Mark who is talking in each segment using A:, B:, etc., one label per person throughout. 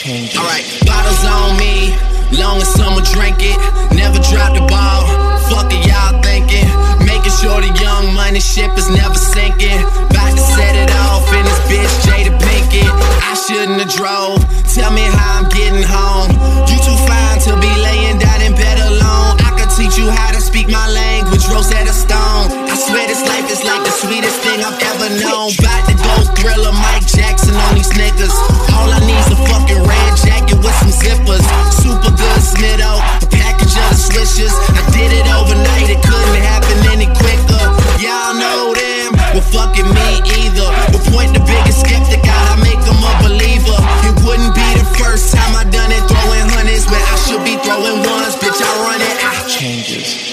A: changes.
B: Alright, bottles on me, long as someone drink it. Never drop the ball, fuck it y'all thinking. Making sure the young money ship is never sinking. About to set it off in this bitch Jada Pinkett. I shouldn't have drove, tell me how I'm getting home. You too fine to be laying down in bed alone. I could teach you how to speak my language, Rosetta Stone. I swear this life is like the sweetest thing I've ever known. About to go Thriller, Mike Jackson on these niggas. All I need's a fucking red jacket with some zippers. Super good Smitto, a package of the swishers. I did it overnight, it couldn't happen any quicker. Y'all know them, well fucking me either. But point the biggest skeptic out, I make them a believer. It wouldn't be the first time I done it, throwing hundreds when I should be throwing ones. Bitch, I run it,
A: changes.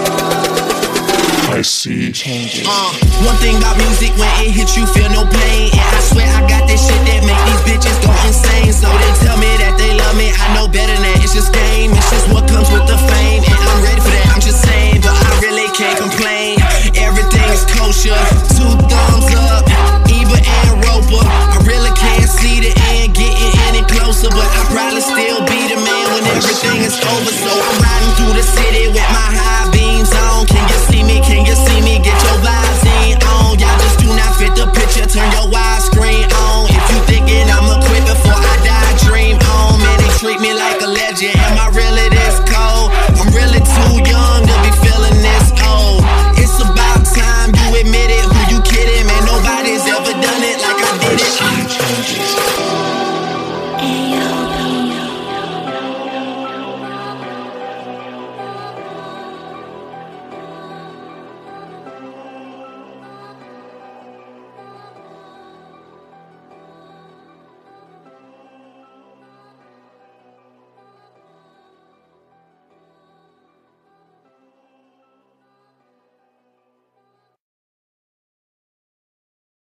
A: I see changes.
B: One thing about music, when it hits you, feel no pain.